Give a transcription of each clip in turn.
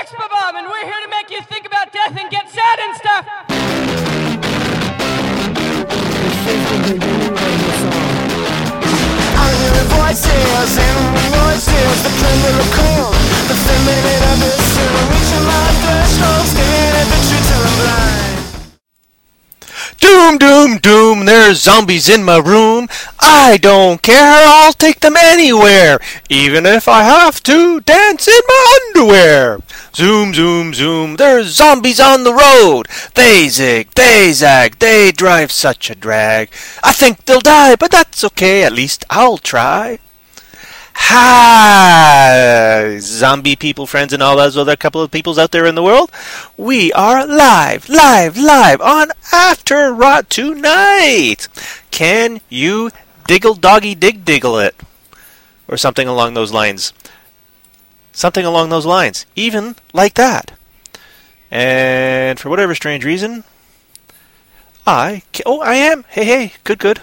Bomb, and we're here to make you think about death and get sad and stuff. I'm hearing voices, animal voices, the tremor of cold, the feminine abyss, reaching my threshold, staring at the truth till I'm blind. Doom, doom, doom, there's zombies in my room. I don't care, I'll take them anywhere, even if I have to dance in my underwear. Zoom, zoom, zoom, there's zombies on the road. They zig, they zag, they drive such a drag. I think they'll die, but that's okay, at least I'll try. Hi, zombie people, friends, and all those other couple of peoples out there in the world. We are live on After Rot tonight. Can you diggle doggy diggle it? Or something along those lines. Something along those lines. Even like that. And for whatever strange reason, I am. Hey, good.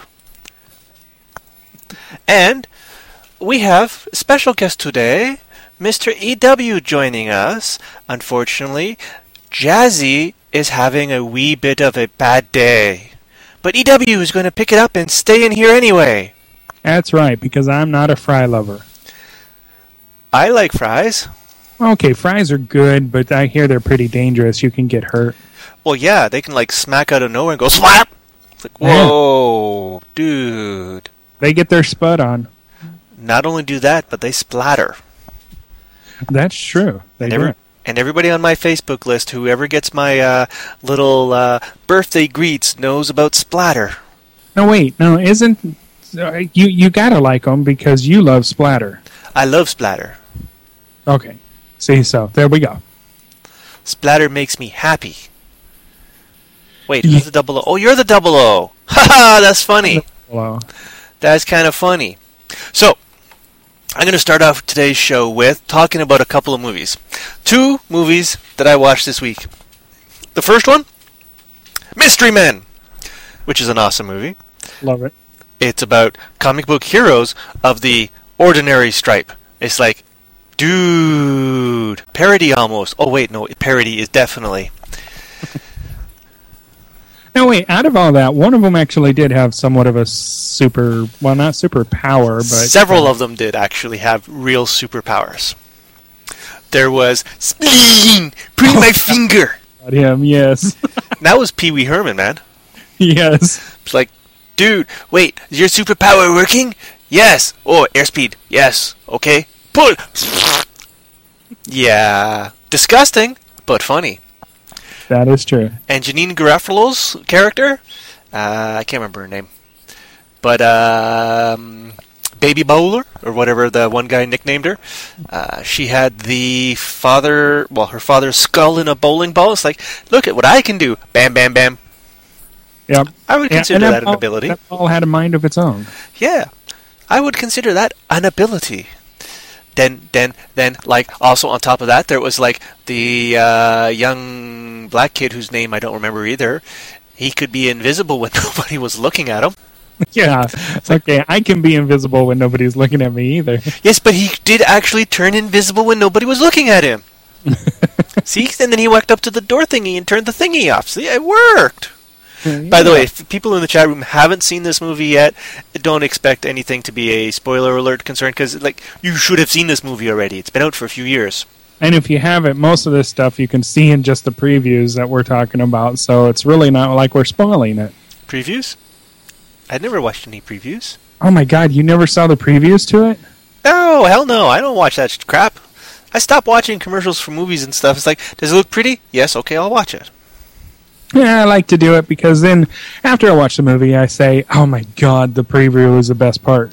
And we have a special guest today, Mr. EW joining us. Unfortunately, Jazzy is having a wee bit of a bad day. But EW is going to pick it up and stay in here anyway. That's right, because I'm not a fry lover. I like fries. Okay, fries are good, but I hear they're pretty dangerous. You can get hurt. Well, yeah, they can like smack out of nowhere and go slap! It's like, whoa, dude. They get their spud on. Not only do that, but they splatter. That's true. They do. And everybody on my Facebook list, whoever gets my little birthday greets, knows about splatter. No, isn't... You gotta like them because you love splatter. I love splatter. Okay. See, so, there we go. Splatter makes me happy. Wait, who's the double O? Oh, you're the double O! Haha, that's funny. Hello. That's kind of funny. So, I'm going to start off today's show with talking about a couple of movies. 2 movies that I watched this week. The first one, Mystery Men, which is an awesome movie. Love it. It's about comic book heroes of the ordinary stripe. It's like, dude, parody almost. Oh wait, no, parody is definitely. No, wait, out of all that, one of them actually did have somewhat of a not super power, but... Several of them did actually have real superpowers. There was spleen, put my finger. Him, yes. That was Pee Wee Herman, man. Yes. It's like, dude, wait, is your superpower working? Yes. Oh, airspeed. Yes. Okay. Pull. Yeah. Disgusting, but funny. That is true. And Janine Garofalo's character, I can't remember her name, but Baby Bowler, or whatever the one guy nicknamed her, she had her father's skull in a bowling ball. It's like, look at what I can do. Bam, bam, bam. Yep. I would consider that an ability. That ball had a mind of its own. Yeah. I would consider that an ability. Then, like, also on top of that, there was, like, the young black kid whose name I don't remember either. He could be invisible when nobody was looking at him. Yeah, it's okay, I can be invisible when nobody's looking at me either. Yes, but he did actually turn invisible when nobody was looking at him. See? And then he walked up to the door thingy and turned the thingy off. See, it worked. Yeah. By the way, if people in the chat room haven't seen this movie yet, don't expect anything to be a spoiler alert concern, because like, you should have seen this movie already. It's been out for a few years. And if you haven't, most of this stuff you can see in just the previews that we're talking about, so it's really not like we're spoiling it. Previews? I'd never watched any previews. Oh my god, you never saw the previews to it? No, hell no, I don't watch that crap. I stopped watching commercials for movies and stuff. It's like, does it look pretty? Yes, okay, I'll watch it. Yeah, I like to do it because then, after I watch the movie, I say, oh my god, the preview is the best part.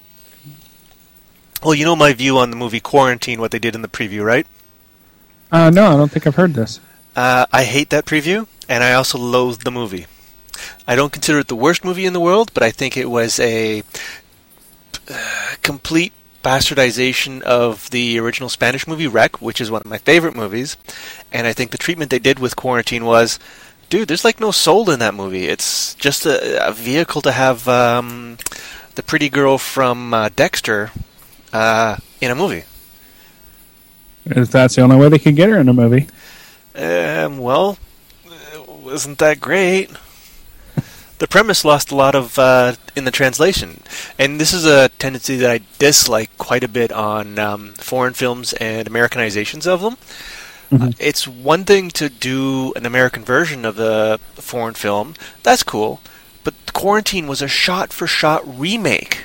Well, you know my view on the movie Quarantine, what they did in the preview, right? No, I don't think I've heard this. I hate that preview, and I also loathe the movie. I don't consider it the worst movie in the world, but I think it was a complete bastardization of the original Spanish movie, Rec, which is one of my favorite movies. And I think the treatment they did with Quarantine was, dude, there's like no soul in that movie. It's just a vehicle to have the pretty girl from Dexter in a movie. If that's the only way they could get her in a movie. Well, wasn't that great? The premise lost a lot of in the translation, and this is a tendency that I dislike quite a bit on foreign films and Americanizations of them. It's one thing to do an American version of a foreign film. That's cool. But Quarantine was a shot-for-shot remake.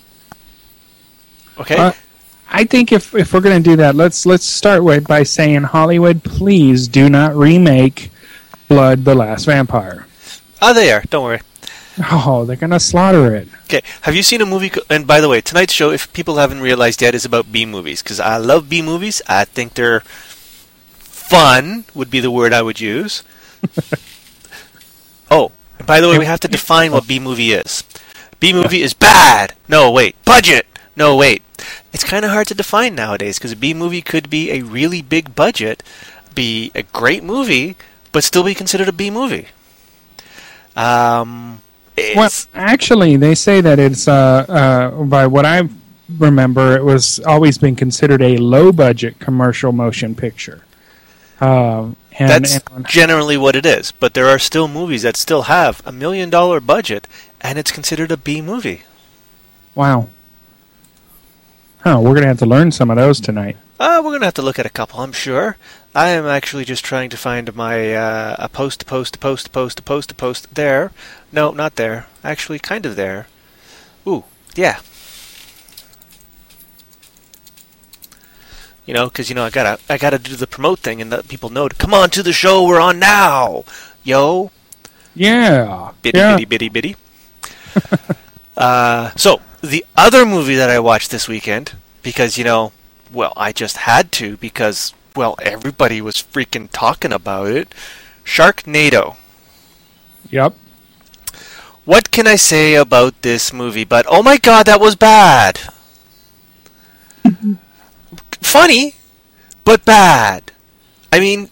Okay? I think if we're going to do that, let's start by saying, Hollywood, please do not remake Blood, the Last Vampire. Oh, they are. Don't worry. Oh, they're going to slaughter it. Okay, have you seen a movie... And by the way, tonight's show, if people haven't realized yet, is about B-movies. Because I love B-movies. I think they're fun, would be the word I would use. Oh, and by the way, we have to define what B-movie is. B-movie is bad! No, wait. Budget! No, wait. It's kind of hard to define nowadays, because a B-movie could be a really big budget, be a great movie, but still be considered a B-movie. Well, actually, they say that it's, by what I remember, it was always been considered a low-budget commercial motion picture. That's generally what it is, but there are still movies that still have $1 million budget, and it's considered a B-movie. Wow. Oh, we're going to have to learn some of those tonight. We're going to have to look at a couple, I'm sure. I am actually just trying to find my a post. There. No, not there. Actually, kind of there. Ooh, yeah. You know, because I gotta do the promote thing and let people know to come on to the show we're on now, yo. Yeah. Bitty. So the other movie that I watched this weekend, because I just had to, because everybody was freaking talking about it. Sharknado. Yep. What can I say about this movie? But oh my god, that was bad. Funny, but bad. I mean,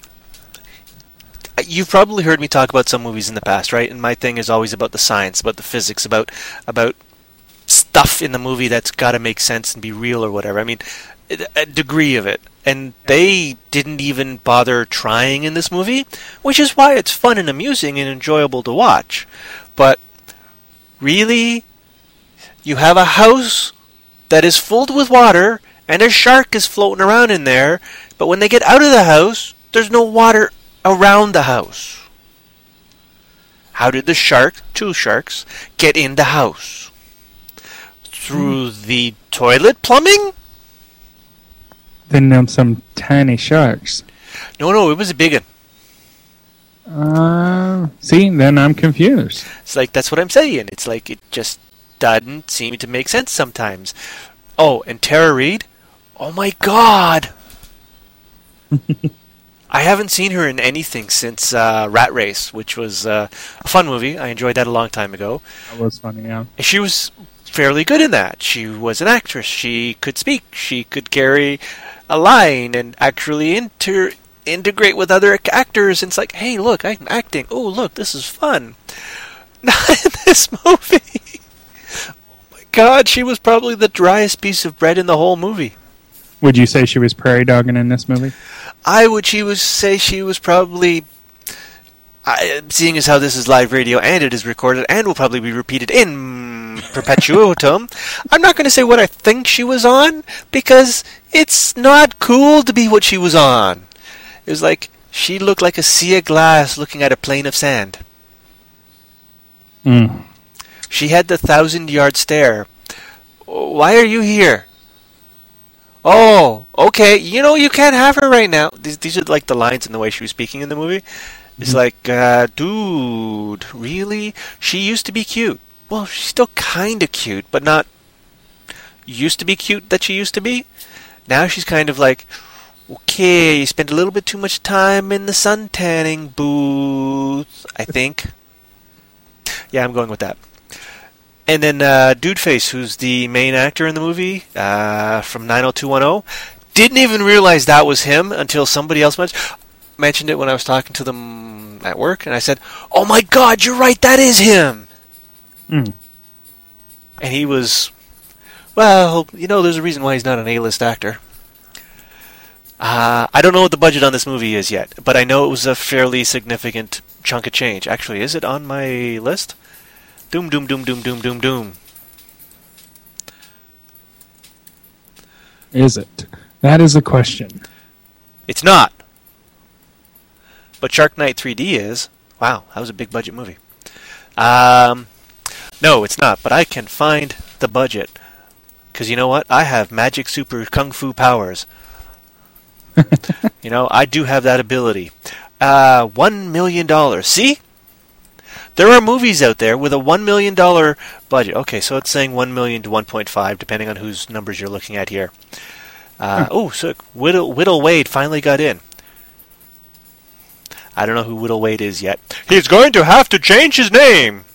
you've probably heard me talk about some movies in the past, right? And my thing is always about the science, about the physics, about stuff in the movie that's got to make sense and be real or whatever. I mean, a degree of it. And they didn't even bother trying in this movie, which is why it's fun and amusing and enjoyable to watch. But really, you have a house that is filled with water and a shark is floating around in there, but when they get out of the house, there's no water around the house. How did the shark, two sharks, get in the house? Through the toilet plumbing? Then some tiny sharks. No, it was a big one. See, then I'm confused. It's like, that's what I'm saying. It's like, it just doesn't seem to make sense sometimes. Oh, and Tara Reid? Oh my god! I haven't seen her in anything since Rat Race, which was a fun movie. I enjoyed that a long time ago. That was funny, yeah. She was fairly good in that. She was an actress. She could speak. She could carry a line and actually integrate with other actors. And it's like, hey, look, I'm acting. Oh, look, this is fun. Not in this movie. Oh my god, she was probably the driest piece of bread in the whole movie. Would you say she was prairie dogging in this movie? I would say she was probably, seeing as how this is live radio and it is recorded and will probably be repeated in perpetuum, I'm not going to say what I think she was on, because it's not cool to be what she was on. It was like, she looked like a sea of glass looking at a plain of sand. She had the 1,000-yard stare. Why are you here? Oh, okay. You can't have her right now. These are like the lines and the way she was speaking in the movie. It's like, dude, really? She used to be cute. Well, she's still kind of cute, but not used to be cute that she used to be. Now she's kind of like, okay, you spend a little bit too much time in the sun tanning booth, I think. Yeah, I'm going with that. And then Dude Face, who's the main actor in the movie from 90210, didn't even realize that was him until somebody else mentioned it when I was talking to them at work. And I said, oh my god, you're right, that is him! And he was, well, there's a reason why he's not an A-list actor. I don't know what the budget on this movie is yet, but I know it was a fairly significant chunk of change. Actually, is it on my list? Doom, doom, doom, doom, doom, doom, doom. Is it? That is the question. It's not. But Shark Night 3D is. Wow, that was a big budget movie. No, it's not, but I can find the budget. Because you know what? I have magic super kung fu powers. You know, I do have that ability. $1 million. See? There are movies out there with a $1 million budget. Okay, so it's saying 1 million to 1.5, depending on whose numbers you're looking at here. Oh, so Whittle Wade finally got in. I don't know who Whittle Wade is yet. He's going to have to change his name.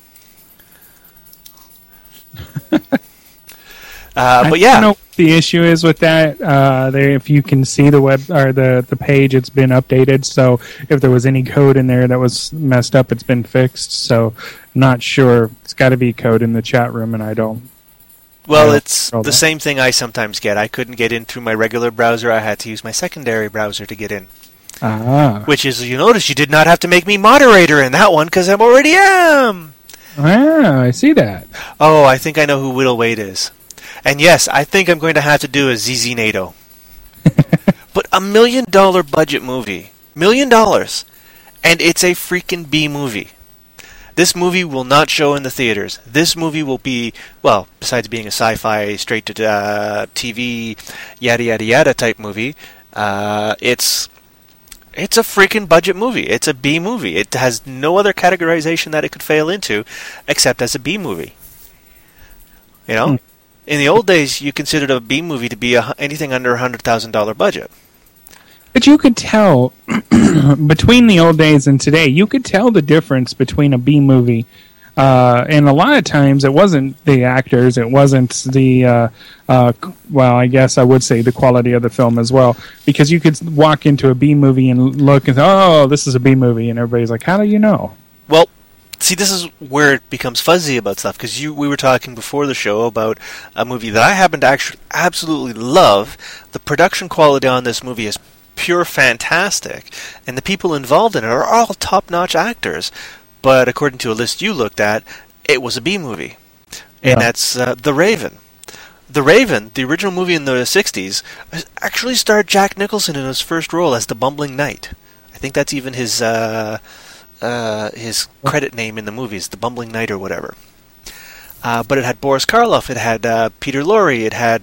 But yeah, I don't know what the issue is with that. If you can see the web or the page, it's been updated. So if there was any code in there that was messed up, it's been fixed. So not sure. It's got to be code in the chat room, and I don't. Well, it's the same thing I sometimes get. I couldn't get in through my regular browser. I had to use my secondary browser to get in. Which is, you notice, you did not have to make me moderator in that one because I already am. I see that. Oh, I think I know who Whittle Wade is. And yes, I think I'm going to have to do a ZZ NATO. But $1 million budget movie. $1 million. And it's a freaking B movie. This movie will not show in the theaters. This movie will be, well, besides being a sci-fi, straight-to-TV, yada-yada-yada type movie, it's a freaking budget movie. It's a B movie. It has no other categorization that it could fail into except as a B movie. You know? In the old days, you considered a B movie to be anything under $100,000 budget. But you could tell, between the old days and today, you could tell the difference between a B movie. And a lot of times, it wasn't the actors, it wasn't the, well, I guess I would say the quality of the film as well. Because you could walk into a B movie and look and say, oh, this is a B movie. And everybody's like, how do you know? Well, see, this is where it becomes fuzzy about stuff. Because we were talking before the show about a movie that I happen to actually absolutely love. The production quality on this movie is pure fantastic. And the people involved in it are all top-notch actors. But according to a list you looked at, it was a B movie. And that's The Raven. The Raven, the original movie in the 60s, actually starred Jack Nicholson in his first role as the Bumbling Knight. I think that's even his credit name in the movies, the Bumbling Knight or whatever. But it had Boris Karloff, it had Peter Lorre, it had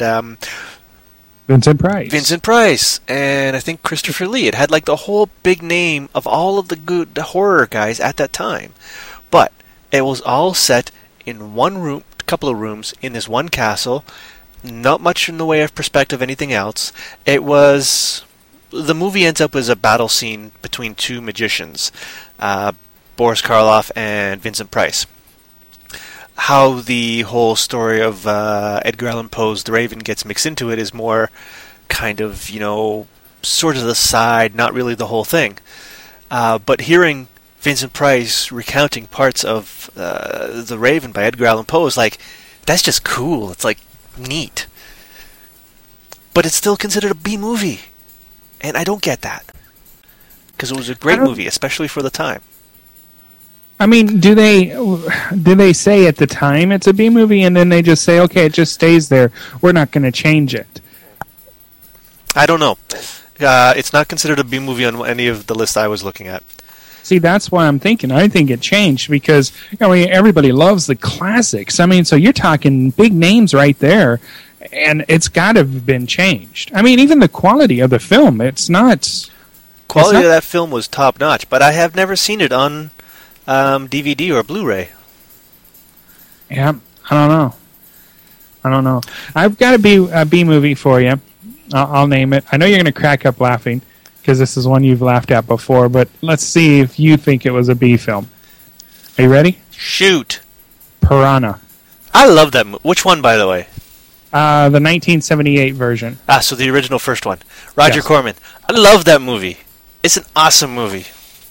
Vincent Price, and I think Christopher Lee. It had like the whole big name of all of the good horror guys at that time. But it was all set in one room, a couple of rooms, in this one castle. Not much in the way of perspective, anything else. It was... The movie ends up as a battle scene between two magicians, Boris Karloff and Vincent Price. How the whole story of Edgar Allan Poe's The Raven gets mixed into it is more kind of, you know, sort of the side, not really the whole thing. But hearing Vincent Price recounting parts of The Raven by Edgar Allan Poe is like, that's just cool. It's like neat. But it's still considered a B movie. And I don't get that. Because it was a great movie, especially for the time. I mean, do they say at the time it's a B movie and then they just say, okay, it just stays there. We're not going to change it. I don't know. It's not considered a B movie on any of the lists I was looking at. See, that's why I'm thinking. I think it changed because everybody loves the classics. I mean, so you're talking big names right there, and it's got to have been changed. I mean, even the quality of the film, it's not... Quality of that film was top-notch, but I have never seen it on DVD or Blu-ray. Yeah, I don't know. I've got a B movie for you. I'll name it. I know you're going to crack up laughing because this is one you've laughed at before, but let's see if you think it was a B film. Are you ready? Shoot. Piranha. I love that movie. Which one, by the way? The 1978 version. So the original first one. Roger Corman. I love that movie. It's an awesome movie.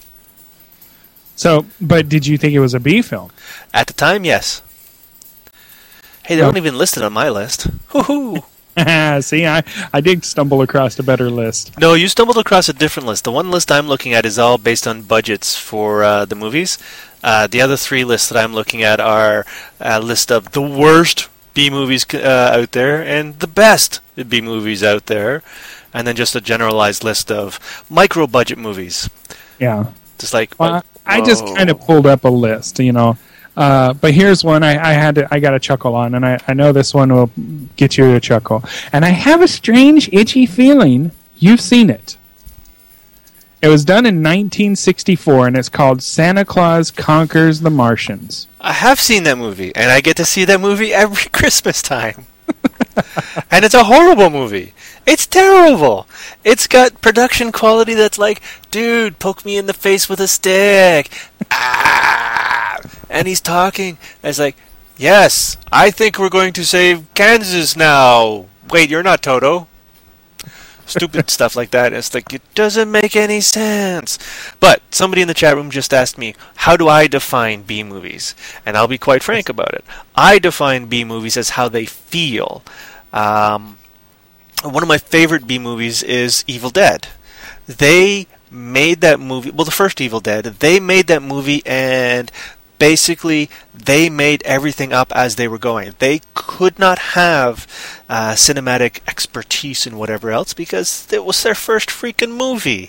So, but did you think it was a B film? At the time, yes. Hey, they weren't even listed on my list. Hoo-hoo! See, I did stumble across a better list. No, you stumbled across a different list. The one list I'm looking at is all based on budgets for the movies. The other three lists that I'm looking at are a list of the worst B movies out there and the best B movies out there, and then just a generalized list of micro budget movies. Yeah. Just like well, I just kind of pulled up a list, but here's one I got a chuckle on, and I know this one will get you a chuckle. And I have a strange, itchy feeling you've seen it. It was done in 1964, and it's called Santa Claus Conquers the Martians. I have seen that movie, and I get to see that movie every Christmas time. And it's a horrible movie. It's terrible. It's got production quality that's like, dude, poke me in the face with a stick. Ah! And he's talking. And it's like, yes, I think we're going to save Kansas now. Wait, you're not Toto. Stupid stuff like that. It's like, it doesn't make any sense. But somebody in the chat room just asked me, how do I define B movies? And I'll be quite frank about it. I define B movies as how they feel. One of my favorite B movies is Evil Dead. They made that movie, well, the first Evil Dead, they made that movie and basically they made everything up as they were going. They could not have cinematic expertise and whatever else because it was their first freaking movie.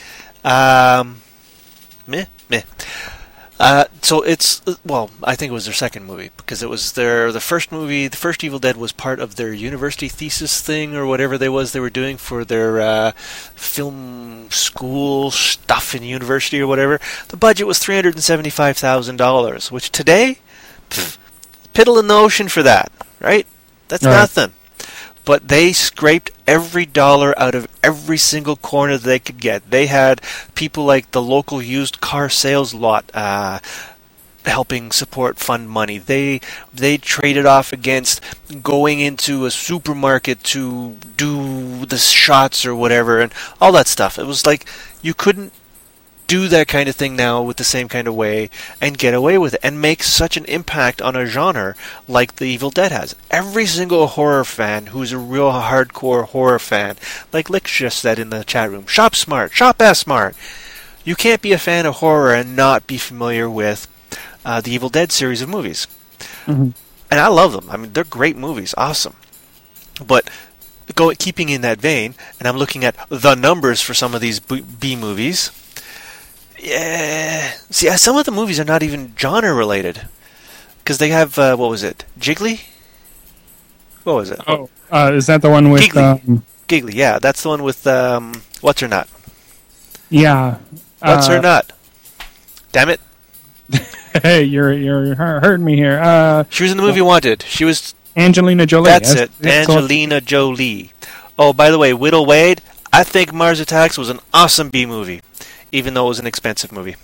Meh. So it's, well, I think it was their second movie because it was the first movie. The first Evil Dead was part of their university thesis thing or whatever they were doing for their film school stuff in university or whatever. The budget was $375,000, which today, piddle in the ocean for that, right? That's nothing. But they scraped every dollar out of every single corner they could get. They had people like the local used car sales lot helping fund money. They traded off against going into a supermarket to do the shots or whatever and all that stuff. It was like you couldn't do that kind of thing now with the same kind of way and get away with it and make such an impact on a genre like the Evil Dead has. Every single horror fan who's a real hardcore horror fan, like Lick just said in the chat room, shop smart, shop as smart. You can't be a fan of horror and not be familiar with the Evil Dead series of movies. Mm-hmm. And I love them. I mean, they're great movies, awesome. But keeping in that vein, and I'm looking at the numbers for some of these B movies. Yeah. See, some of the movies are not even genre related. Because they have, what was it? Jiggly? What was it? Oh, is that the one with... Giggly, yeah. That's the one with, What's Her Nut? Yeah. What's Her Nut? Damn it. Hey, you're hurting me here. She was in the movie Wanted. She was... Angelina Jolie. That's it. Angelina Jolie. Oh, by the way, Whittle Wade, I think Mars Attacks was an awesome B movie. Even though it was an expensive movie.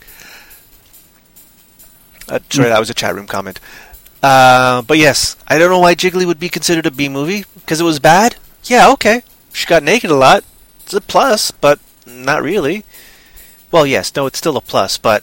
Sorry, that was a chat room comment. But yes, I don't know why Jiggly would be considered a B movie. Because it was bad? Yeah, okay. She got naked a lot. It's a plus, but not really. Well, yes, no, it's still a plus, but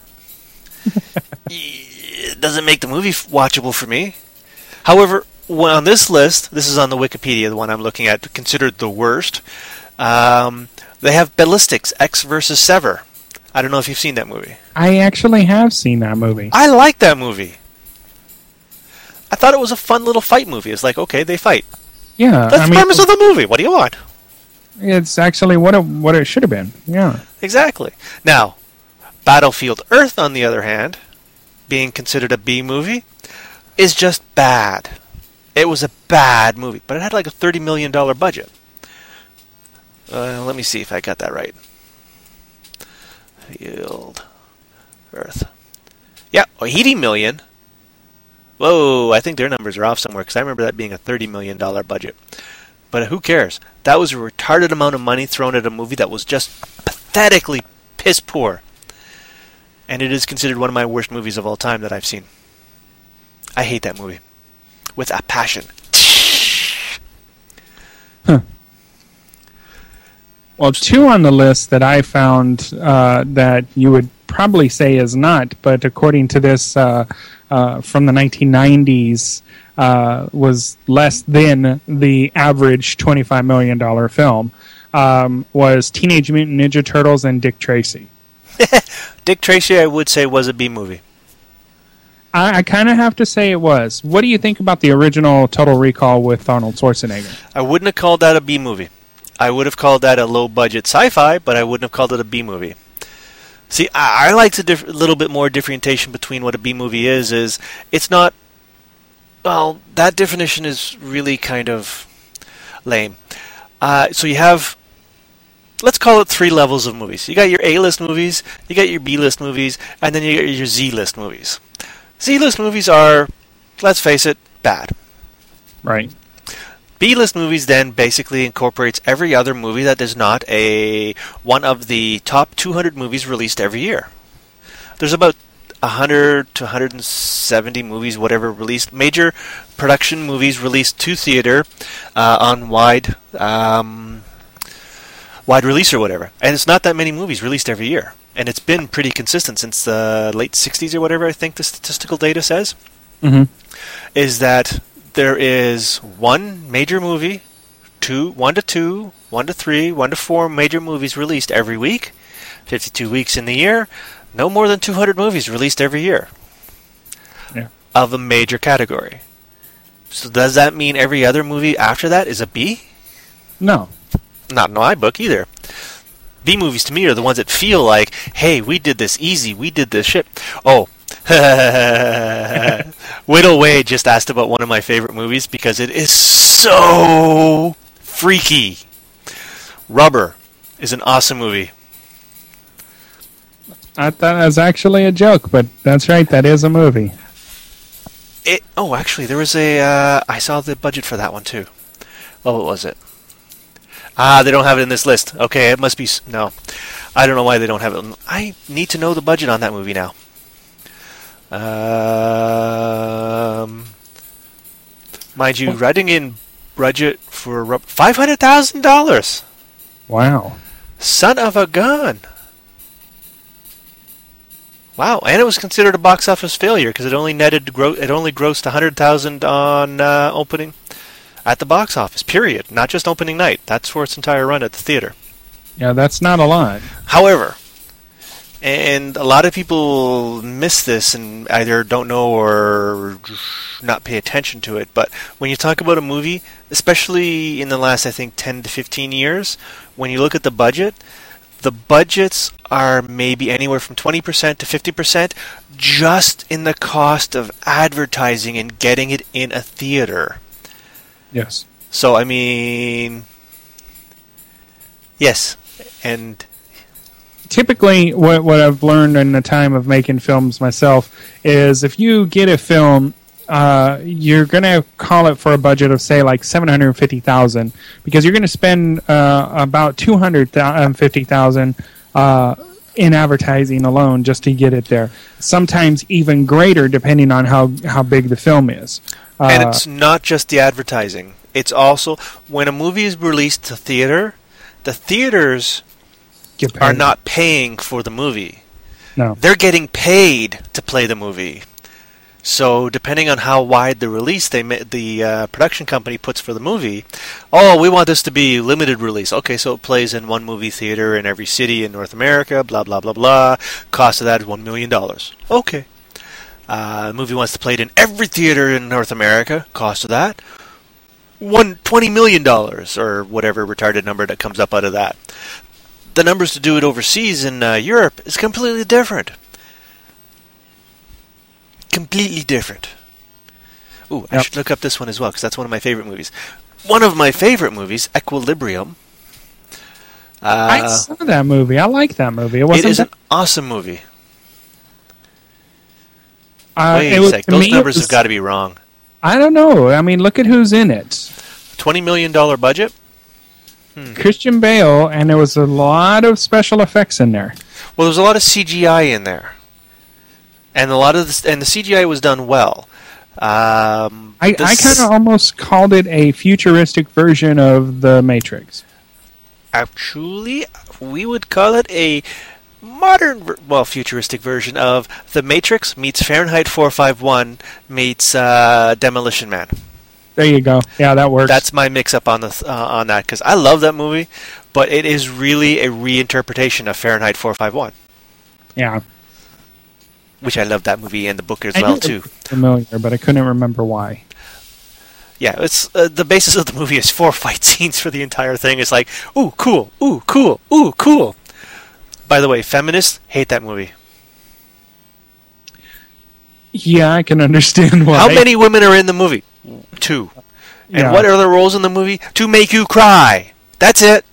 it doesn't make the movie watchable for me. However, on this list, this is on the Wikipedia, the one I'm looking at, considered the worst. They have Ballistics, X vs. Sever. I don't know if you've seen that movie. I actually have seen that movie. I like that movie. I thought it was a fun little fight movie. It's like, okay, they fight. Yeah. That's the premise of the movie. What do you want? It's actually what it should have been. Yeah. Exactly. Now, Battlefield Earth, on the other hand, being considered a B movie, is just bad. It was a bad movie, but it had like a $30 million budget. Let me see if I got that right. Field Earth. Yeah, $80 million. Whoa, I think their numbers are off somewhere because I remember that being a $30 million budget. But who cares? That was a retarded amount of money thrown at a movie that was just pathetically piss poor. And it is considered one of my worst movies of all time that I've seen. I hate that movie. With a passion. Huh. Well, two on the list that I found that you would probably say is not, but according to this from the 1990s, was less than the average $25 million film, was Teenage Mutant Ninja Turtles and Dick Tracy. Dick Tracy, I would say, was a B movie. I kind of have to say it was. What do you think about the original Total Recall with Arnold Schwarzenegger? I wouldn't have called that a B movie. I would have called that a low-budget sci-fi, but I wouldn't have called it a B movie. See, I like a little bit more differentiation between what a B movie is it's not... Well, that definition is really kind of lame. So you have... Let's call it 3 levels of movies. You got your A-list movies, you got your B-list movies, and then you got your Z-list movies. Z-list movies are, let's face it, bad. Right. B-list movies then basically incorporates every other movie that is not one of the top 200 movies released every year. There's about 100 to 170 movies, whatever, released. Major production movies released to theater on wide release or whatever. And it's not that many movies released every year. And it's been pretty consistent since the late 60s or whatever, I think the statistical data says. Mm-hmm. Is that there is one major movie, 1 to 2, 1 to 3, 1 to 4 major movies released every week, 52 weeks in the year, no more than 200 movies released every year of a major category. So does that mean every other movie after that is a B? No. Not in my book either. B movies to me are the ones that feel like, hey, we did this easy, we did this shit. Oh, Whittle Wade just asked about one of my favorite movies because it is so freaky. Rubber is an awesome movie. I thought it was actually a joke, but that's right, that is a movie. Actually, there was I saw the budget for that one too. Well, what was it? They don't have it in this list. Okay, it must be... No. I don't know why they don't have it. I need to know the budget on that movie now. Mind you, writing in budget for $500,000. Wow. Son of a gun. Wow, and it was considered a box office failure because it only grossed $100,000 on opening at the box office, period. Not just opening night. That's for its entire run at the theater. Yeah, that's not a lot. However, and a lot of people miss this and either don't know or not pay attention to it, but when you talk about a movie, especially in the last, I think, 10 to 15 years, when you look at the budgets are maybe anywhere from 20% to 50% just in the cost of advertising and getting it in a theater. Yes. So, I mean, yes, and typically what I've learned in the time of making films myself is if you get a film, you're going to call it for a budget of, say, like $750,000 because you're going to spend about $250,000 in advertising alone just to get it there. Sometimes even greater depending on how big the film is. And it's not just the advertising. It's also, when a movie is released to theater, the theaters are not paying for the movie. No. They're getting paid to play the movie. So depending on how wide the release the production company puts for the movie, we want this to be limited release. Okay, so it plays in one movie theater in every city in North America, blah, blah, blah, blah. Cost of that is $1 million. Okay. The movie wants to play it in every theater in North America. Cost of that, $20 million, or whatever retarded number that comes up out of that. The numbers to do it overseas in Europe is completely different. Completely different. Ooh, I should look up this one as well, because that's one of my favorite movies. One of my favorite movies, Equilibrium. I saw that movie. I like that movie. It is an awesome movie. Wait a sec. Those numbers have got to be wrong. I don't know. I mean, look at who's in it. $20 million budget? Christian Bale, and there was a lot of special effects in there. Well, there's a lot of CGI in there. And the CGI was done well. I kind of almost called it a futuristic version of The Matrix. Actually, we would call it a futuristic version of The Matrix meets Fahrenheit 451 meets Demolition Man. There you go. Yeah, that works. That's my mix-up on that, because I love that movie, but it is really a reinterpretation of Fahrenheit 451. Yeah. Which I love that movie and the book as well, too. Familiar, but I couldn't remember why. Yeah, it's the basis of the movie is 4 fight scenes for the entire thing. It's like, ooh, cool, ooh, cool, ooh, cool. By the way, feminists hate that movie. Yeah, I can understand why. How many women are in the movie? 2. And Yeah. what are the roles in the movie? To make you cry. That's it.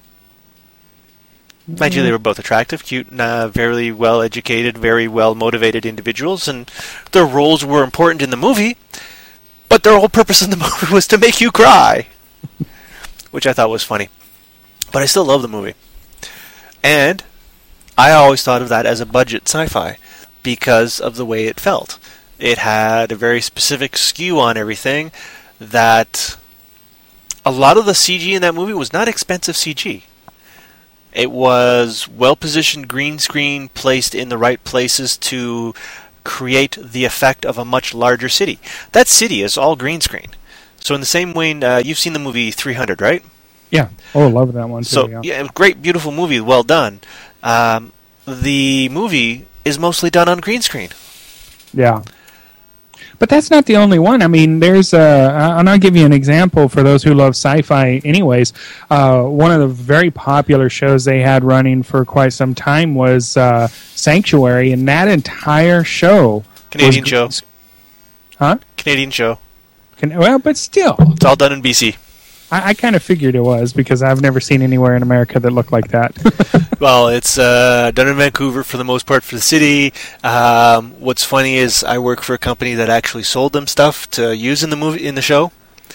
Mind you, they were both attractive, cute, and very well-educated, very well-motivated individuals, and their roles were important in the movie, but their whole purpose in the movie was to make you cry. Which I thought was funny. But I still love the movie. And I always thought of that as a budget sci-fi because of the way it felt. It had a very specific skew on everything that a lot of the CG in that movie was not expensive CG. It was well-positioned green screen placed in the right places to create the effect of a much larger city. That city is all green screen. So in the same way, you've seen the movie 300, right? Yeah. Oh, love that one too. So, yeah, great, beautiful movie, well done. The movie is mostly done on green screen. Yeah. But that's not the only one. I mean, there's and I'll give you an example for those who love sci-fi anyways. One of the very popular shows they had running for quite some time was Sanctuary, and that entire show... Canadian show. Huh? Canadian show. Well, but still. It's all done in BC. I kind of figured it was, because I've never seen anywhere in America that looked like that. Well, it's done in Vancouver for the most part for the city. What's funny is I work for a company that actually sold them stuff to use in the show.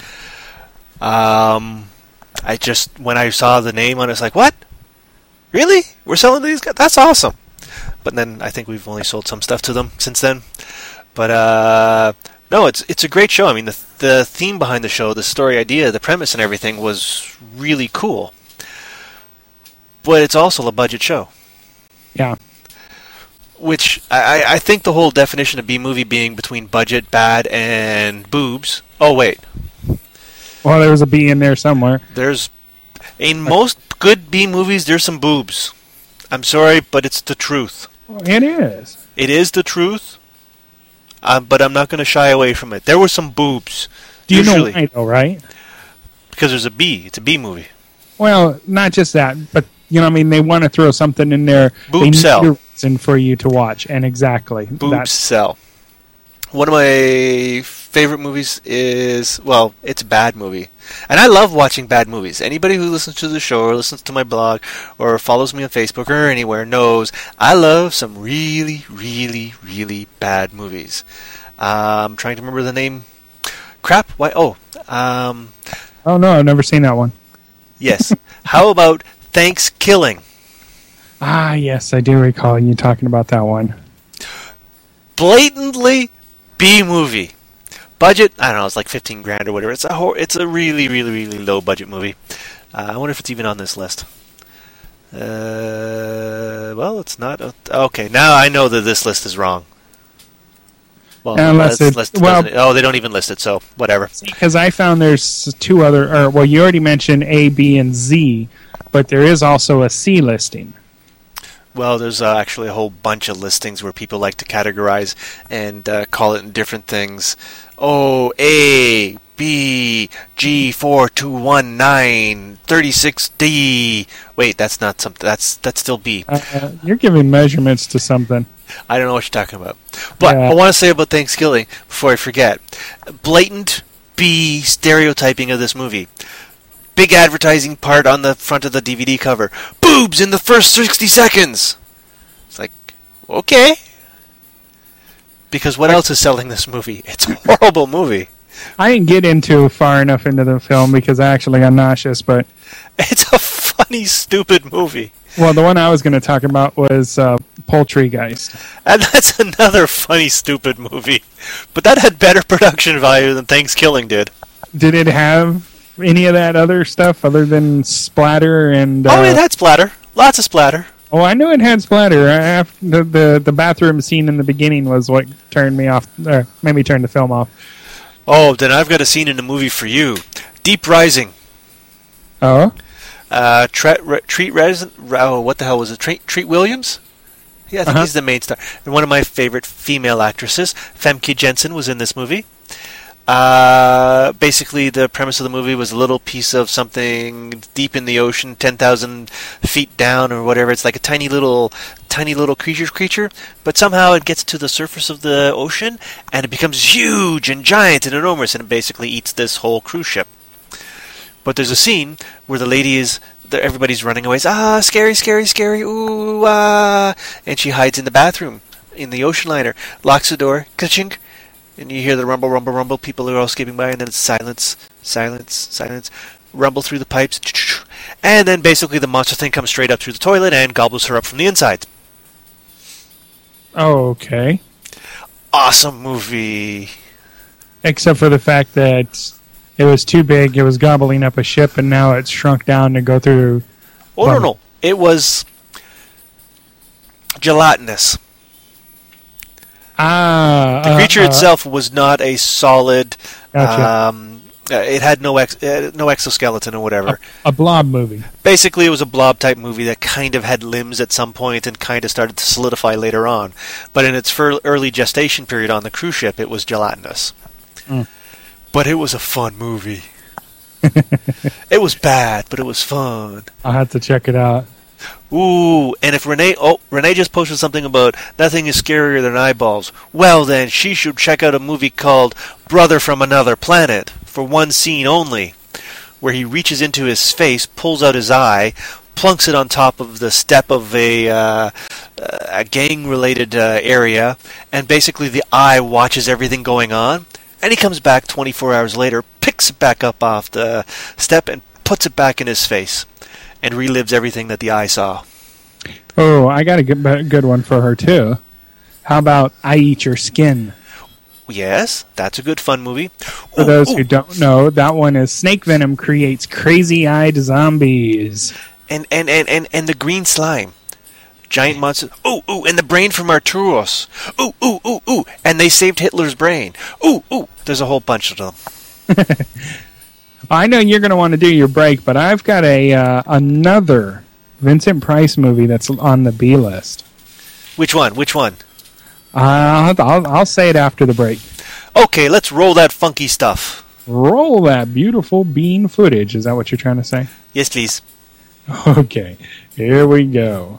When I saw the name on it, it's like, what? Really? We're selling these guys? That's awesome. But then I think we've only sold some stuff to them since then. But no, it's a great show. I mean, the theme behind the show, the story idea, the premise and everything was really cool. But it's also a budget show. Yeah. Which, I think the whole definition of B-movie being between budget, bad, and boobs... Oh, wait. Well, there was a B in there somewhere. In most good B-movies, there's some boobs. I'm sorry, but it's the truth. It is. It is the truth, but I'm not going to shy away from it. There were some boobs. Do you usually, know why, though, right? Because there's a B. It's a B-movie. Well, not just that, but... You know, I mean, they want to throw something in there. Boobs sell. Need a reason for you to watch, and exactly. Boobs sell. One of my favorite movies is, well, it's a bad movie. And I love watching bad movies. Anybody who listens to the show or listens to my blog or follows me on Facebook or anywhere knows I love some really, really, really bad movies. I'm trying to remember the name. Crap. Why? Oh, no, I've never seen that one. Yes. How about Thanksgiving? Ah, yes, I do recall you talking about that one. Blatantly B-movie. Budget, I don't know, it's like $15,000 or whatever. It's a really, really, really low budget movie. I wonder if it's even on this list. Well, it's not. Okay, now I know that this list is wrong. Well, they don't even list it, so whatever. Because I found there's two other, you already mentioned A, B, and Z, but there is also a C listing. Well, there's actually a whole bunch of listings where people like to categorize and call it different things. Oh, A, B, G4219, 36D. Wait, that's not something. That's still B. You're giving measurements to something. I don't know what you're talking about. But I want to say about Thanksgiving before I forget. Blatant B stereotyping of this movie. Big advertising part on the front of the DVD cover. Boobs in the first 60 seconds! It's like, okay. Because what else is selling this movie? It's a horrible movie. I didn't get far enough into the film because I actually got nauseous, but... It's a funny, stupid movie. Well, the one I was going to talk about was Poultrygeist. And that's another funny, stupid movie. But that had better production value than Thanksgiving did. Did it have any of that other stuff other than splatter and... Oh, it had splatter. Lots of splatter. Oh, I knew it had splatter. The bathroom scene in the beginning was what turned me off, made me turn the film off. Oh, then I've got a scene in the movie for you. Deep Rising. Oh? What the hell was it? Treat Williams? Yeah, I think he's the main star. And one of my favorite female actresses, Famke Janssen, was in this movie. Basically, the premise of the movie was a little piece of something deep in the ocean, 10,000 feet down or whatever. It's like a tiny little creature, but somehow it gets to the surface of the ocean and it becomes huge and giant and enormous, and it basically eats this whole cruise ship. But there's a scene where the lady is, everybody's running away. It's, scary, scary, scary, ooh, ah. And she hides in the bathroom, in the ocean liner, locks the door, ka-chink, and you hear the rumble, rumble, rumble. People are all escaping by, and then it's silence, silence, silence. Rumble through the pipes, and then basically the monster thing comes straight up through the toilet and gobbles her up from the inside. Oh, okay. Awesome movie. Except for the fact that it was too big, it was gobbling up a ship, and now it's shrunk down to go through... Oh, no. It was gelatinous. The creature itself was not a solid... Gotcha. It had no exoskeleton or whatever. A blob movie. Basically, it was a blob-type movie that kind of had limbs at some point and kind of started to solidify later on. But in its early gestation period on the cruise ship, it was gelatinous. Mm. But it was a fun movie. It was bad, but it was fun. I'll have to check it out. Ooh, and if Renee just posted something about nothing is scarier than eyeballs, well then, she should check out a movie called Brother from Another Planet, for one scene only, where he reaches into his face, pulls out his eye, plunks it on top of the step of a gang-related area, and basically the eye watches everything going on. And he comes back 24 hours later, picks it back up off the step, and puts it back in his face, and relives everything that the eye saw. Oh, I got a good one for her, too. How about I Eat Your Skin? Yes, that's a good fun movie. For those who don't know, that one is snake venom creates crazy-eyed zombies. And the green slime. Giant monsters. Ooh, and the brain from Arturos. Ooh, and they saved Hitler's brain. Ooh, there's a whole bunch of them. I know you're going to want to do your break, but I've got another Vincent Price movie that's on the B list. Which one? I'll say it after the break. Okay, let's roll that funky stuff. Roll that beautiful bean footage. Is that what you're trying to say? Yes, please. Okay, here we go.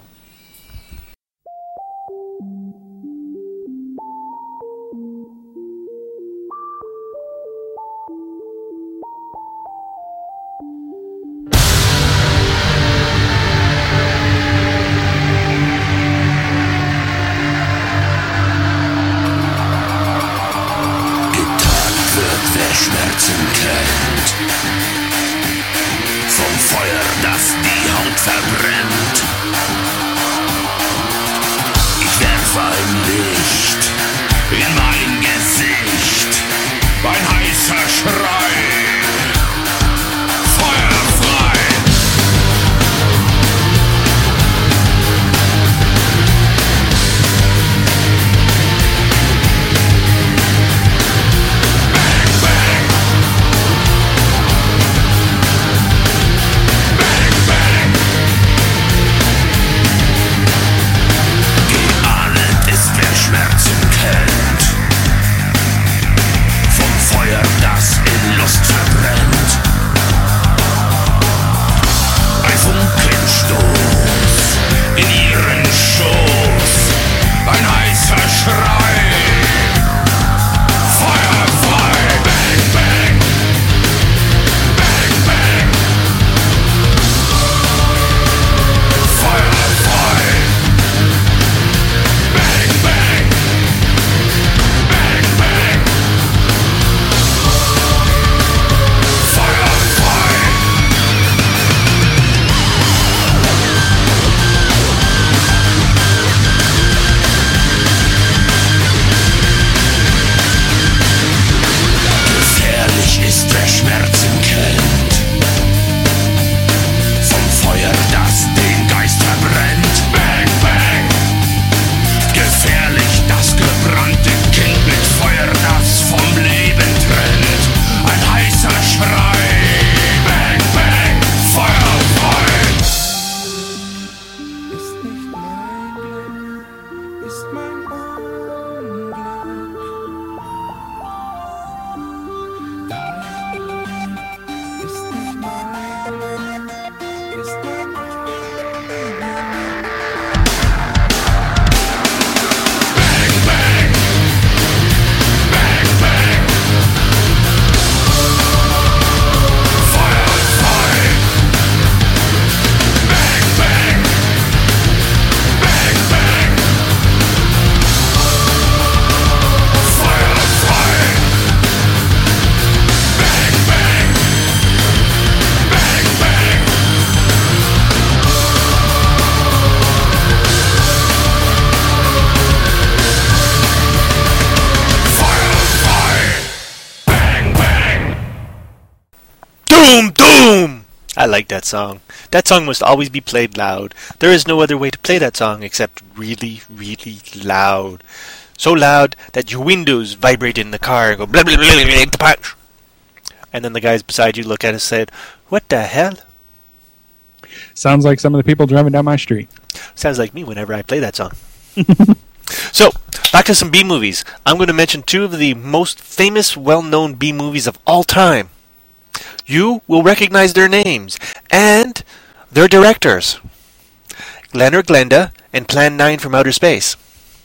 I like that song. That song must always be played loud. There is no other way to play that song except really, really loud. So loud that your windows vibrate in the car and go blah blah blah blah blah, blah, blah. And then the guys beside you look at it and say, "What the hell?" Sounds like some of the people driving down my street. Sounds like me whenever I play that song. So, back to some B movies. I'm going to mention two of the most famous, well-known B movies of all time. You will recognize their names and their directors. Glen or Glenda and Plan 9 from Outer Space.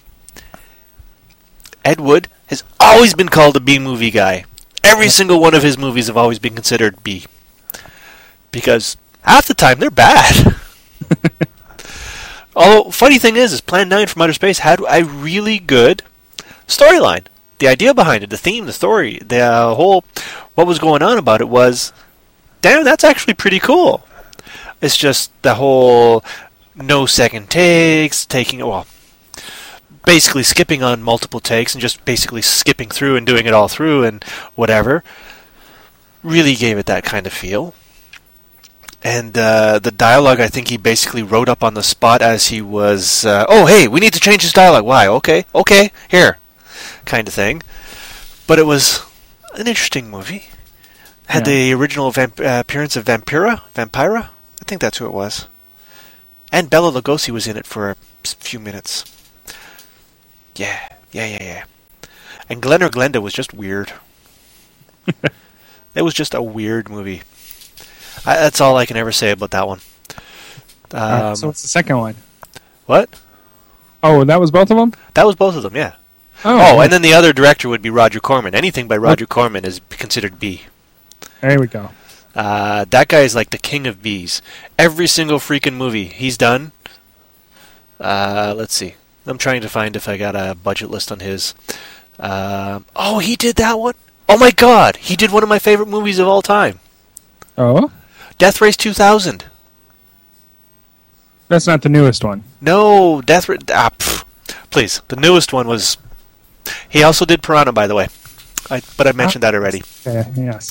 Ed Wood has always been called a B movie guy. Every single one of his movies have always been considered B. Because half the time they're bad. Although, funny thing is Plan 9 from Outer Space had a really good storyline. The idea behind it, the theme, the story, the whole, what was going on about it was, damn, that's actually pretty cool. It's just the whole no second takes, basically skipping on multiple takes and just basically skipping through and doing it all through and whatever. Really gave it that kind of feel. And the dialogue, I think he basically wrote up on the spot as he was, oh, hey, we need to change this dialogue. Why? Okay, here. Kind of thing. But it was an interesting movie. Had the original appearance of Vampira? I think that's who it was. And Bela Lugosi was in it for a few minutes. Yeah. And Glen or Glenda was just weird. It was just a weird movie. That's all I can ever say about that one. So what's the second one? What? Oh, that was both of them? That was both of them, yeah. Oh, and then the other director would be Roger Corman. Anything by Roger Corman is considered B. There we go. That guy is like the king of Bs. Every single freaking movie he's done. Let's see. I'm trying to find if I got a budget list on his. He did that one? Oh my god! He did one of my favorite movies of all time. Oh? Death Race 2000. That's not the newest one. No, please. The newest one was... He also did Piranha, by the way. But I mentioned that already. Yes.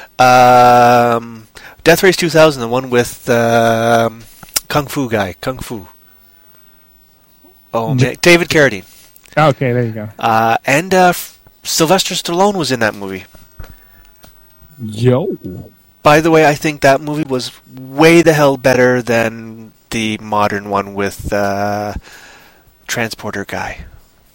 Death Race 2000, the one with Kung Fu guy. Kung Fu. Oh, man. David Carradine. Okay, there you go. And Sylvester Stallone was in that movie. Yo. By the way, I think that movie was way the hell better than the modern one with Transporter guy.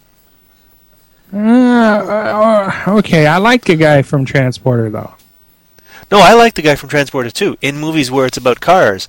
Okay, I like the guy from Transporter, though. No, I like the guy from Transporter, too, in movies where it's about cars.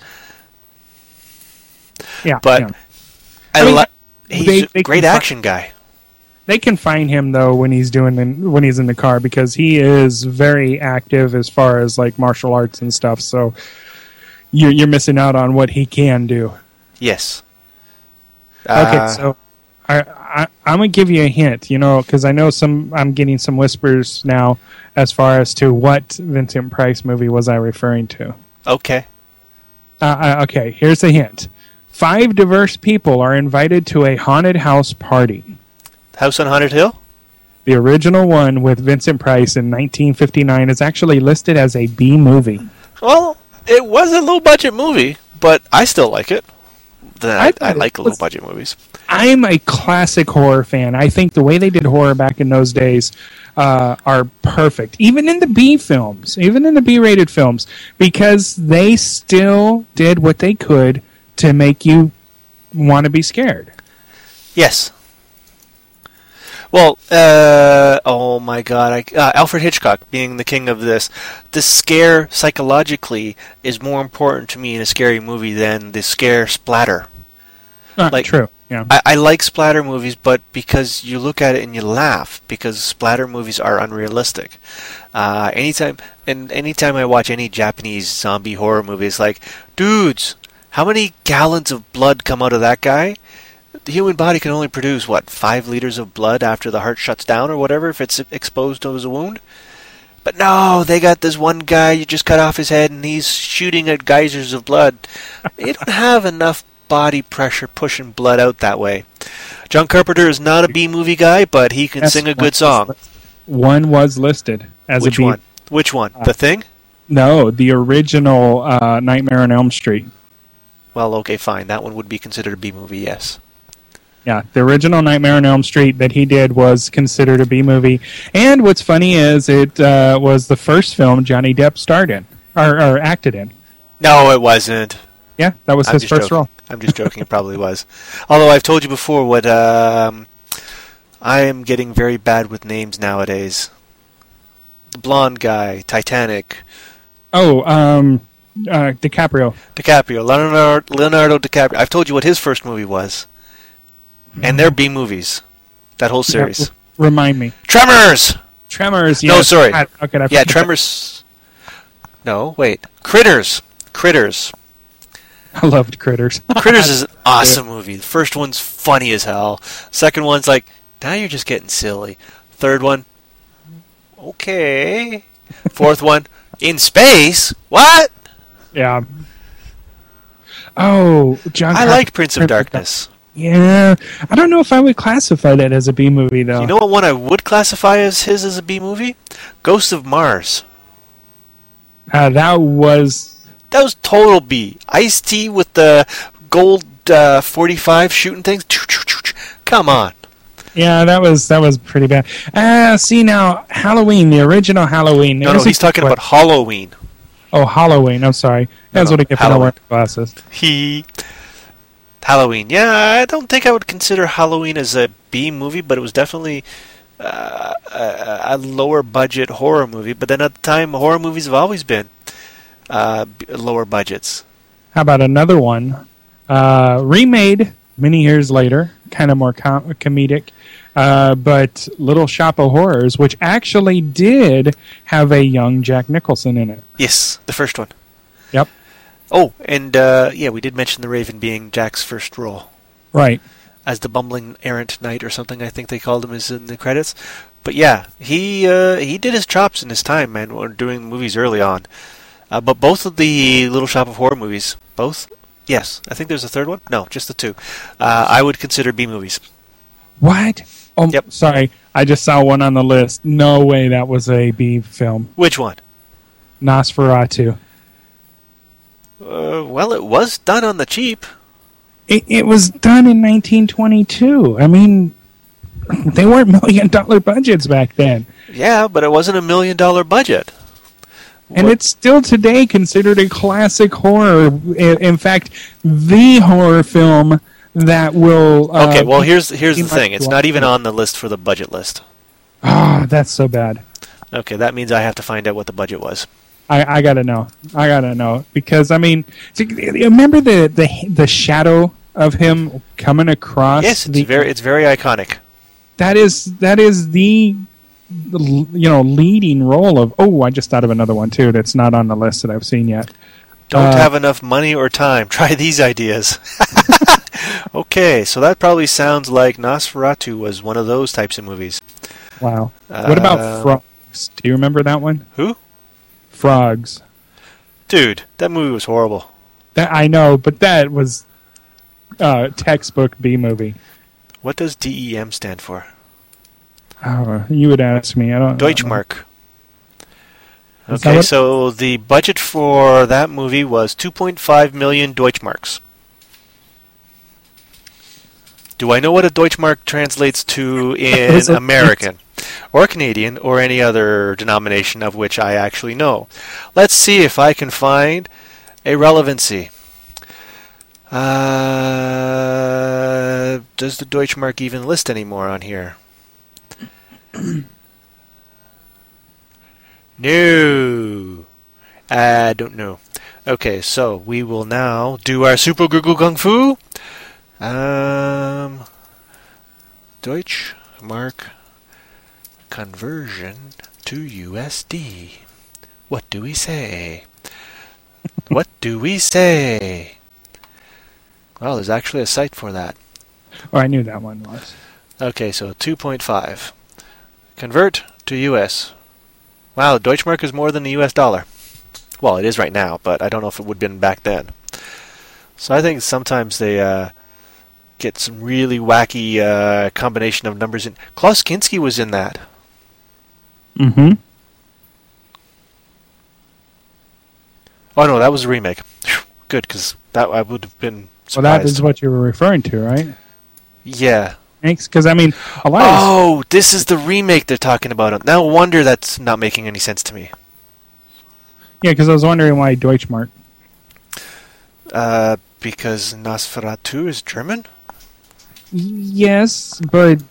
Yeah, but he's a great action guy. They can find him though when he's in the car because he is very active as far as like martial arts and stuff. So you're missing out on what he can do. Yes. Okay, so I'm gonna give you a hint, because I know I'm getting some whispers now as far as to what Vincent Price movie was I referring to. Okay. Okay, here's a hint. 5 diverse people are invited to a haunted house party. House on Haunted Hill? The original one with Vincent Price in 1959 is actually listed as a B movie. Well, it was a low-budget movie, but I still like it. I like low-budget movies. I'm a classic horror fan. I think the way they did horror back in those days are perfect. Even in the B films, even in the B-rated films, because they still did what they could to make you want to be scared. Yes. Well, oh my god, Alfred Hitchcock being the king of this. The scare psychologically is more important to me in a scary movie than the scare splatter. True, yeah. I like splatter movies, but because you look at it and you laugh, because splatter movies are unrealistic. Anytime I watch any Japanese zombie horror movie, it's like, dudes, how many gallons of blood come out of that guy? The human body can only produce, 5 liters of blood after the heart shuts down or whatever if it's exposed to a wound? But no, they got this one guy, you just cut off his head and he's shooting at geysers of blood. You don't have enough body pressure pushing blood out that way. John Carpenter is not a B-movie guy, but he can sing a good song. One was listed as Which a B. one? Which one? The Thing? No, the original Nightmare on Elm Street. Well, okay, fine. That one would be considered a B movie, yes. Yeah, the original Nightmare on Elm Street that he did was considered a B movie. And what's funny is it was the first film Johnny Depp starred in, or acted in. No, it wasn't. Yeah, that was his first joking. role. I'm just joking. It probably was. Although I've told you before what I am getting very bad with names nowadays. The blonde guy, Titanic. Oh, DiCaprio. Leonardo DiCaprio. I've told you what his first movie was. And they're B movies. That whole series. Yeah, remind me. Tremors! Tremors, No, yes. sorry. Okay, Yeah, Tremors. No, wait. Critters. I loved Critters. Critters is an awesome movie. The first one's funny as hell. Second one's like, now you're just getting silly. Third one, okay. Fourth one, in space? What? Yeah. Oh, John. I liked Prince of Darkness. Yeah, I don't know if I would classify that as a B movie though. You know what one I would classify as a B movie? Ghost of Mars. That was total B. Ice-T with the gold 45 shooting things. Come on. Yeah, that was pretty bad. See now, Halloween, the original Halloween. No, he's talking about Halloween. Oh, Halloween. I'm sorry. That's what I get for not wearing glasses. Halloween. Yeah, I don't think I would consider Halloween as a B movie, but it was definitely a lower budget horror movie. But then at the time, horror movies have always been lower budgets. How about another one? Remade many years later, kind of more comedic, but Little Shop of Horrors, which actually did have a young Jack Nicholson in it. Yes, the first one. Yep. Oh, and we did mention the Raven being Jack's first role. Right. As the bumbling errant knight or something, I think they called him in the credits. But yeah, he did his chops in his time, man, when doing movies early on. But both of the Little Shop of Horror movies, both? Yes. I think there's a third one? No, just the two. I would consider B movies. What? Oh, yep. Sorry. I just saw one on the list. No way that was a B film. Which one? Nosferatu. Well, it was done on the cheap. It was done in 1922. I mean, they weren't $1 million budgets back then. Yeah, but it wasn't $1 million budget. And it's still today considered a classic horror. In fact, the horror film that will... okay, well, here's the thing. It's not even on the list for the budget list. Oh, that's so bad. Okay, that means I have to find out what the budget was. I gotta know. Because, I mean, remember the shadow of him coming across? Yes, it's very iconic. That is the leading role of... Oh, I just thought of another one, too, that's not on the list that I've seen yet. Don't have enough money or time. Try these ideas. Okay, so that probably sounds like Nosferatu was one of those types of movies. Wow. What about Frogs? Do you remember that one? Who? Frogs. Dude, that movie was horrible. I know, but that was textbook B movie. What does DEM stand for? Oh, you would ask me. I don't know. Deutschmark. Okay, so the budget for that movie was 2.5 million Deutschmarks. Do I know what a Deutschmark translates to in American? Or Canadian, or any other denomination of which I actually know. Let's see if I can find a relevancy. Does the Deutschmark even list anymore on here? No. I don't know. Okay, so we will now do our Super Google Kung Fu. Deutschmark conversion to USD. What do we say? What do we say? Well, there's actually a site for that. Oh, I knew that one was. Okay, so 2.5. Convert to US. Wow, the Deutschmark is more than the US dollar. Well, it is right now, but I don't know if it would have been back then. So I think sometimes they get some really wacky combination of numbers in. Klaus Kinski was in that. Mm-hmm. Oh no, that was a remake. Phew, good, because that I would have been Well, that surprised. is what you were referring to, right? Yeah. Thanks, because I mean, a lot of Oh, this is the remake they're talking about. No wonder that's not making any sense to me. yeah, because I was wondering why Deutschmark. Because Nosferatu is German? Yes, but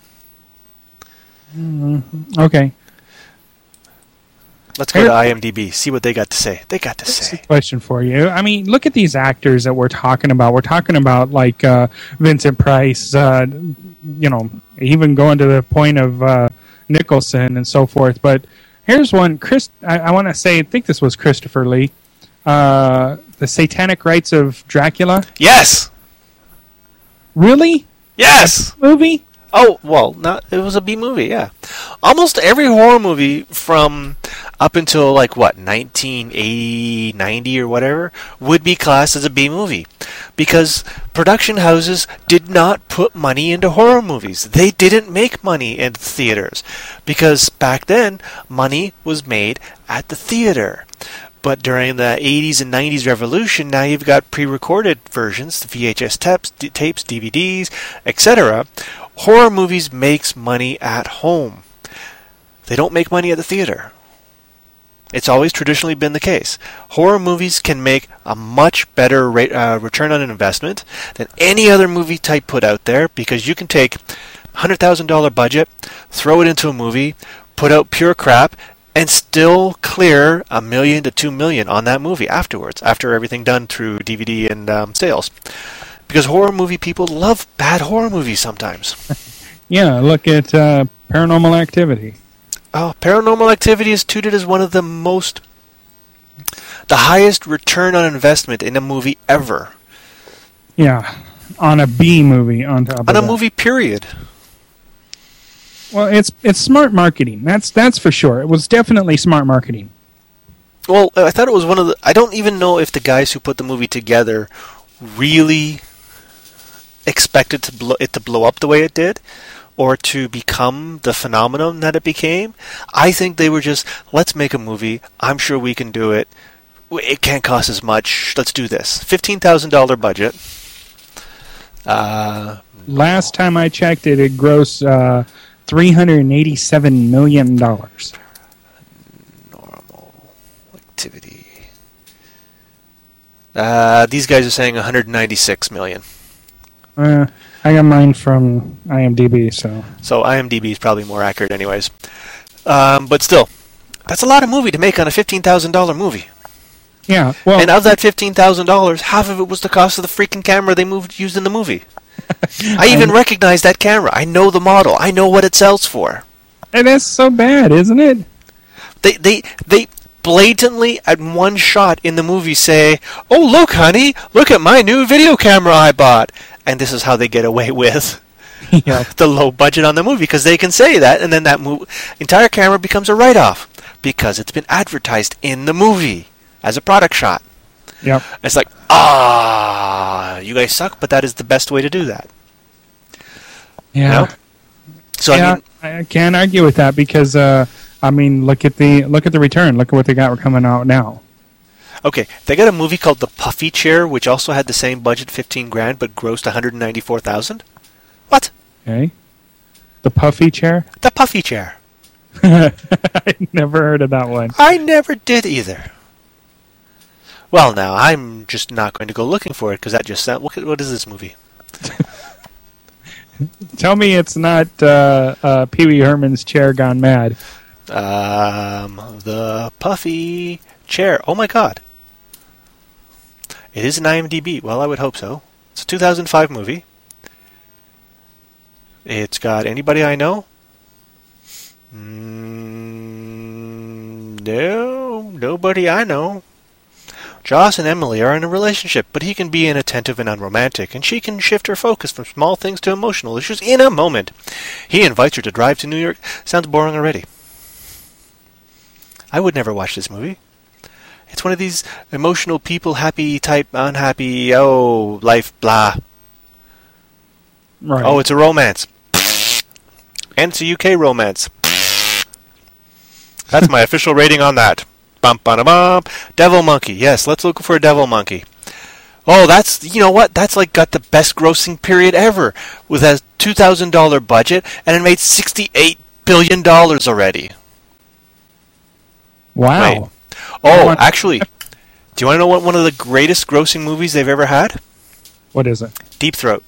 okay. Let's go to IMDb, see what they got to say. They got to say. Question for you. I mean, look at these actors that we're talking about. We're talking about like Vincent Price, even going to the point of Nicholson and so forth. But here's one. I want to say, I think this was Christopher Lee. The Satanic Rites of Dracula. Yes! Really? Yes! Movie? Oh, well, it was a B movie, yeah. Almost every horror movie from up until, 1980, 90 or whatever, would be classed as a B movie. Because production houses did not put money into horror movies. They didn't make money in theaters. Because back then, money was made at the theater. But during the 80s and 90s revolution, now you've got pre-recorded versions, the VHS tapes, DVDs, etc. Horror movies makes money at home. They don't make money at the theater. It's always traditionally been the case. Horror movies can make a much better return on investment than any other movie type put out there, because you can take $100,000 budget, throw it into a movie, put out pure crap, and still clear $1 million to $2 million on that movie afterwards, after everything done through DVD and sales. Because horror movie people love bad horror movies sometimes. Yeah, look at Paranormal Activity. Oh, Paranormal Activity is touted as one of the highest return on investment in a movie ever. Yeah, on a B movie on top of On a that. movie, period. Well, it's smart marketing. That's for sure. It was definitely smart marketing. Well, I thought it was one of the... I don't even know if the guys who put the movie together really expected it to blow up the way it did, or to become the phenomenon that it became. I think they were just, let's make a movie. I'm sure we can do it. It can't cost as much. Let's do this. $15,000 budget. Last time I checked it grossed $387 million. Normal activity. These guys are saying $196 million. I got mine from IMDb, so... So IMDb is probably more accurate anyways. But still, that's a lot of movie to make on a $15,000 movie. Yeah, well... And of that $15,000, half of it was the cost of the freaking camera they used in the movie. I even recognize that camera. I know the model. I know what it sells for. And that's so bad, isn't it? They blatantly, at one shot in the movie, say, "Oh, look, honey, look at my new video camera I bought." And this is how they get away with Yeah. the low budget on the movie, because they can say that, and then that entire camera becomes a write-off because it's been advertised in the movie as a product shot. Yep. It's like, you guys suck, but that is the best way to do that. Yeah. You know? So yeah, I mean, I can't argue with that because look at the return. Look at what they got coming out now. okay, they got a movie called The Puffy Chair, which also had the same budget, $15,000, but grossed $194,000. What? Okay. The Puffy Chair. The Puffy Chair. I never heard of that one. I never did either. Well, now I'm just not going to go looking for it because that just sounds. What is this movie? Tell me it's not Pee Wee Herman's Chair Gone Mad. The Puffy Chair. Oh my God! It is an IMDb. Well, I would hope so. It's a 2005 movie. It's got anybody I know? No, nobody I know. Joss and Emily are in a relationship, but he can be inattentive and unromantic, and she can shift her focus from small things to emotional issues in a moment. He invites her to drive to New York. Sounds boring already. I would never watch this movie. It's one of these emotional people, happy type, unhappy, oh, life, blah. Right. Oh, it's a romance. And it's a UK romance. That's my official rating on that. Bum, ba, da, bum. Devil Monkey. Yes, let's look for a Devil Monkey. Oh, that's, you know what? That's like got the best grossing period ever with a $2,000 budget, and it made $68 billion already. Wow. Right. Oh, actually, do you want to know what one of the greatest grossing movies they've ever had? What is it? Deep Throat.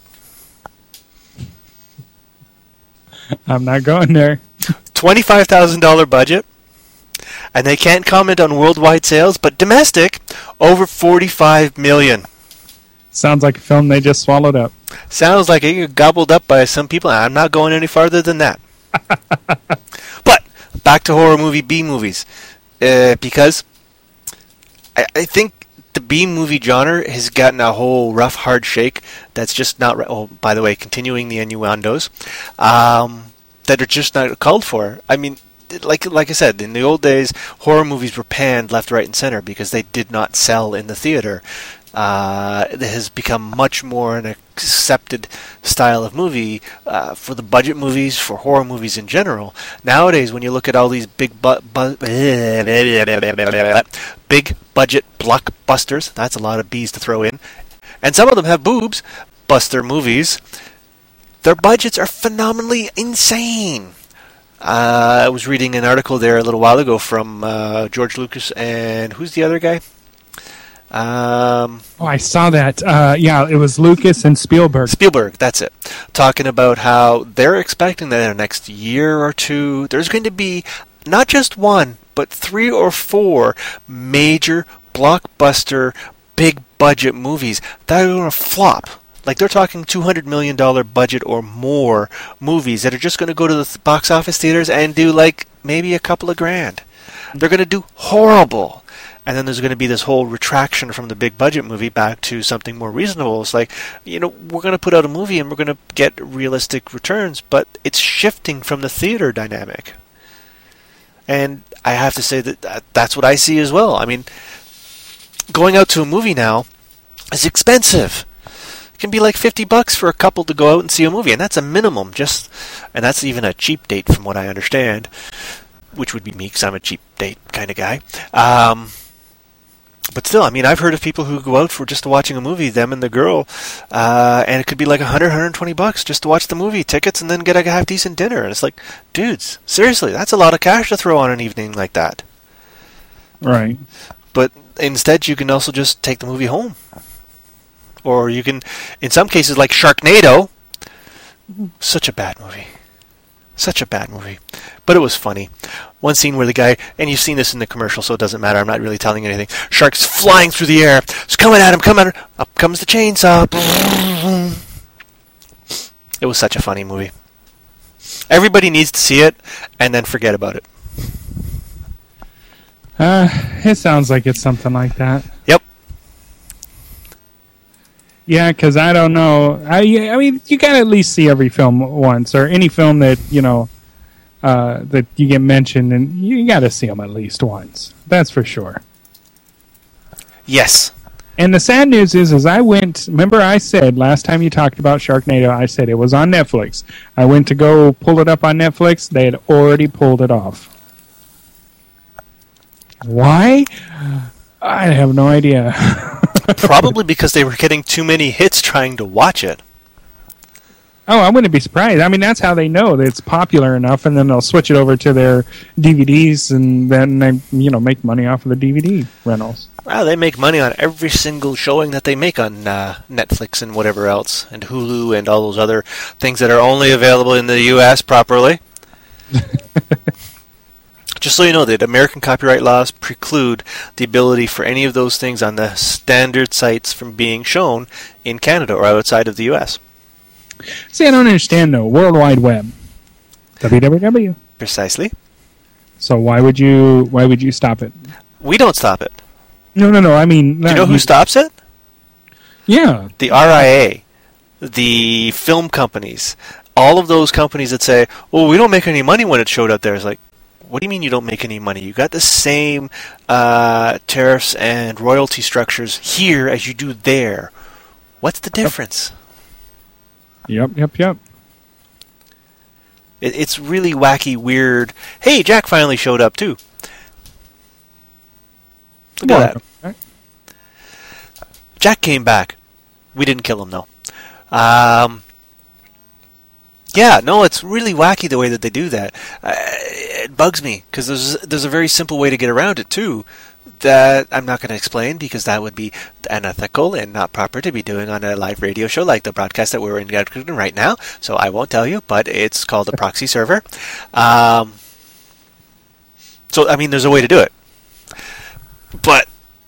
I'm not going there. $25,000 budget, and they can't comment on worldwide sales, but domestic, over $45 million. Sounds like a film they just swallowed up. Sounds like it got gobbled up by some people. I'm not going any farther than that. But back to horror movie B movies, because I think the B movie genre has gotten a whole rough, hard shake. That's just not right. Oh, by the way, continuing the innuendos that are just not called for. I mean, like I said, in the old days, horror movies were panned left, right, and center because they did not sell in the theater. It has become much more an accepted style of movie for the budget movies, for horror movies in general. Nowadays, when you look at all these big budget blockbusters, that's a lot of B's to throw in, and some of them have boobs, buster movies, their budgets are phenomenally insane. I was reading an article there a little while ago from George Lucas and who's the other guy? I saw that. Yeah, it was Lucas and Spielberg. Spielberg, that's it. Talking about how they're expecting that in the next year or two, there's going to be not just one, but 3 or 4 major blockbuster, big budget movies that are going to flop. Like they're talking $200 million budget or more movies that are just going to go to the box office theaters and do like maybe a couple of grand. They're going to do horrible. And then there's going to be this whole retraction from the big budget movie back to something more reasonable. It's like, we're going to put out a movie and we're going to get realistic returns, but it's shifting from the theater dynamic. And I have to say that that's what I see as well. I mean, going out to a movie now is expensive. It can be like $50 for a couple to go out and see a movie, and that's a minimum. And that's even a cheap date from what I understand, which would be me because I'm a cheap date kind of guy. But still, I mean, I've heard of people who go out for just watching a movie, them and the girl, and it could be like $100-$120 just to watch the movie, tickets, and then get a half-decent dinner. And it's like, dudes, seriously, that's a lot of cash to throw on an evening like that. Right. But instead, you can also just take the movie home. Or you can, in some cases, like Sharknado, such a bad movie. Such a bad movie. But it was funny. One scene where the guy, and you've seen this in the commercial, so it doesn't matter, I'm not really telling you anything. Shark's flying through the air. It's coming at him. Up comes the chainsaw. It was such a funny movie. Everybody needs to see it, and then forget about it. It sounds like it's something like that. Yep. Yeah, because I don't know. I mean, you gotta at least see every film once, or any film that that you get mentioned, and you gotta see them at least once. That's for sure. Yes. And the sad news is I went. Remember, I said last time you talked about Sharknado, I said it was on Netflix. I went to go pull it up on Netflix. They had already pulled it off. Why? I have no idea. Probably because they were getting too many hits trying to watch it. Oh, I wouldn't be surprised. I mean, that's how they know that it's popular enough, and then they'll switch it over to their DVDs, and then they, make money off of the DVD rentals. Wow, they make money on every single showing that they make on Netflix and whatever else, and Hulu and all those other things that are only available in the U.S. properly. Just so you know, that American copyright laws preclude the ability for any of those things on the standard sites from being shown in Canada or outside of the U.S. See, I don't understand, though. World Wide Web. www. Precisely. So why would you stop it? We don't stop it. No. I mean... Do you know who stops it? Yeah. The RIA. The film companies. All of those companies that say, well, we don't make any money when it's showed out there. It's like, what do you mean you don't make any money? You got the same tariffs and royalty structures here as you do there. What's the difference? Yep. It's really wacky, weird. Hey, Jack finally showed up too. Look at that. Jack came back. We didn't kill him, though. Yeah, no, it's really wacky the way that they do that. It bugs me, because there's a very simple way to get around it, too, that I'm not going to explain, because that would be unethical and not proper to be doing on a live radio show like the broadcast that we're in right now, so I won't tell you, but it's called a proxy server. So, I mean, there's a way to do it. But,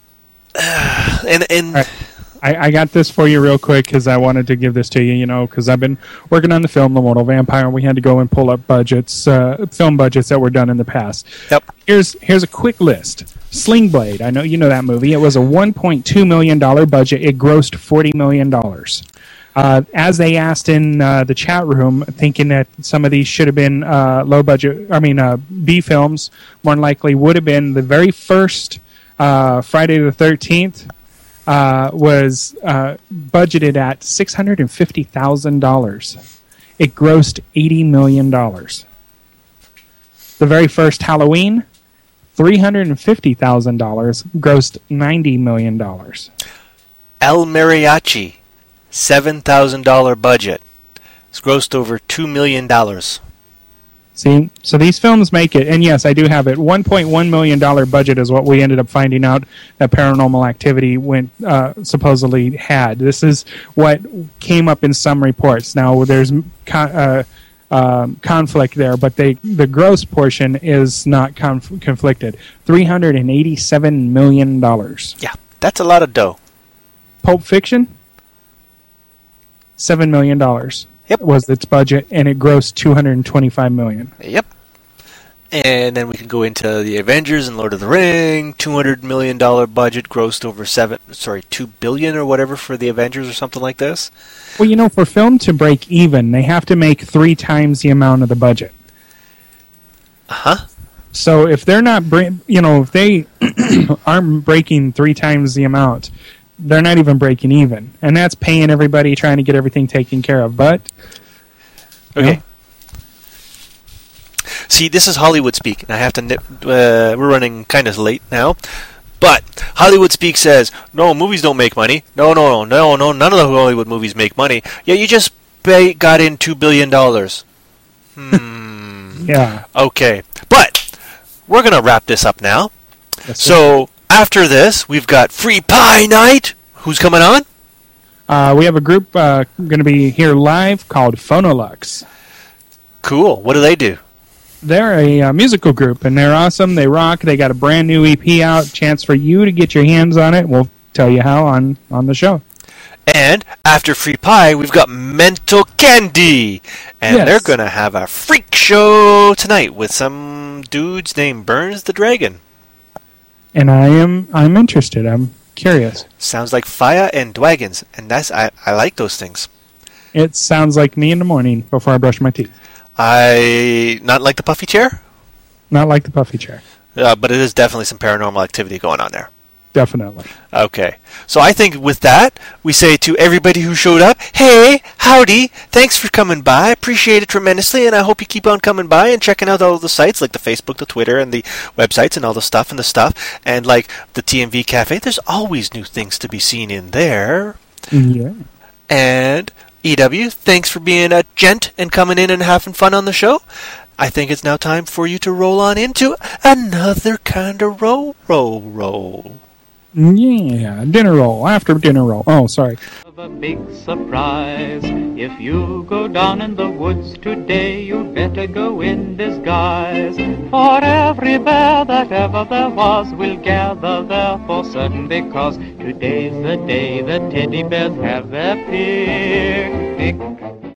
Right. I got this for you real quick because I wanted to give this to you, because I've been working on the film The Mortal Vampire, and we had to go and pull up budgets, film budgets that were done in the past. Yep. Here's a quick list. Sling Blade, I know you know that movie. It was a $1.2 million budget. It grossed $40 million. As they asked in the chat room, thinking that some of these should have been low budget, B films, more than likely would have been the very first Friday the 13th. Was budgeted at $650,000. It grossed $80 million. The very first Halloween, $350,000, grossed $90 million. El Mariachi, $7,000 budget. It's grossed over $2 million. See, so these films make it, and yes, I do have it. $1.1 million budget is what we ended up finding out that Paranormal Activity supposedly had. This is what came up in some reports. Now, there's conflict there, but the gross portion is not conflicted. $387 million. Yeah, that's a lot of dough. Pulp Fiction, $7 million. Yep. Was its budget, and it grossed $225 million. Yep. And then we can go into the Avengers and Lord of the Ring. $200 million budget, grossed over $2 billion or whatever for the Avengers or something like this. Well, for film to break even, they have to make 3 times the amount of the budget. Uh-huh. So if they're not, if they aren't breaking 3 times the amount, they're not even breaking even, and that's paying everybody, trying to get everything taken care of. But okay, see, this is Hollywood speak, and I have to. We're running kind of late now, but Hollywood speak says no, movies don't make money. No, none of the Hollywood movies make money. Yeah, you just got in $2 billion. Yeah. Okay, but we're gonna wrap this up now. Yes, so. After this, we've got Free Pie Night. Who's coming on? We have a group going to be here live called Phonolux. Cool. What do they do? They're a musical group, and they're awesome. They rock. They got a brand new EP out. Chance for you to get your hands on it. We'll tell you how on the show. And after Free Pie, we've got Mental Candy. And They're going to have a freak show tonight with some dudes named Burns the Dragon. And I'm interested. I'm curious. Sounds like fire and dragons, and I like those things. It sounds like me in the morning before I brush my teeth. Not like the puffy chair? Not like the puffy chair. But it is definitely some paranormal activity going on there. Definitely. Okay. So I think with that, we say to everybody who showed up, hey, howdy, thanks for coming by. Appreciate it tremendously, and I hope you keep on coming by and checking out all the sites, like the Facebook, the Twitter, and the websites, and all the stuff, and like the TMV Cafe. There's always new things to be seen in there. Yeah. And EW, thanks for being a gent and coming in and having fun on the show. I think it's now time for you to roll on into another kind of roll. Yeah, dinner roll, after dinner roll. Oh, sorry. A big surprise. If you go down in the woods today, you better go in disguise. For every bear that ever there was will gather there for certain, because today's the day the teddy bears have their picnic.